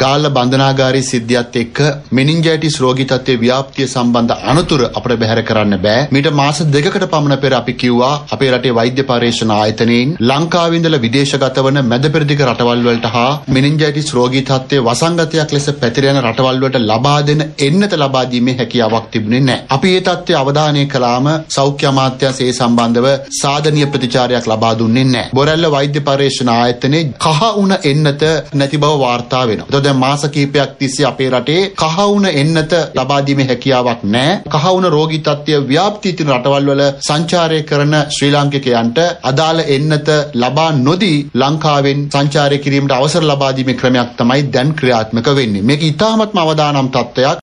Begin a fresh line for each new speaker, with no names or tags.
ගාල්ල බන්ධනාගාරයේ සිද්ධියත් එක්ක මෙනින්ජයිටිස් රෝගී තත්ත්වයේ ව්‍යාප්තිය සම්බන්ධ අනතුරු අපිට බැහැර කරන්න බෑ. මීට මාස 2කට පමණ පෙර අපි කිව්වා අපේ රටේ වෛද්‍ය පරීක්ෂණ ආයතනයෙන් ලංකාවේ ඉඳලා විදේශගත වන මැද පෙරදිග රටවල් වලට හා මෙනින්ජයිටිස් රෝගී තත්ත්වයේ වසංගතයක් ලෙස පැතිර යන රටවල් වලට ලබා දෙන එන්නත ලබා දීමේ හැකියාවක් තිබුණේ නැහැ. අපි මේ තත්ත්වය අවධානය කළාම සෞඛ්‍ය අමාත්‍යාංශය ඒ සම්බන්ධව සාධනීය ප්‍රතිචාරයක් ලබා දුන්නේ නැහැ. බොරැල්ල වෛද්‍ය පරීක්ෂණ ආයතනයේ කහ උණ එන්නත නැති බව වාර්තා වෙනවා. ඒතකොට දැන් මාස කිහිපයක් තිස්සේ අපේ රටේ කහ උණ එන්නත ලබා දීමේ හැකියාවක් නැහැ. කහ උණ රෝගී තත්ත්වය ව්‍යාප්තිය තියෙන රටවල් වල සංචාරය කරන ශ්‍රී ලාංකිකයන්ට අදාළ එන්නත ලබා නොදී ලංකාවෙන් සංචාරය කිරීමට අවසර ලබා දීමේ ක්‍රමයක් තමයි දැන් ක්‍රියාත්මක වෙන්නේ. මේක ඉතාමත්ම අවදානම් තත්ත්වයක්.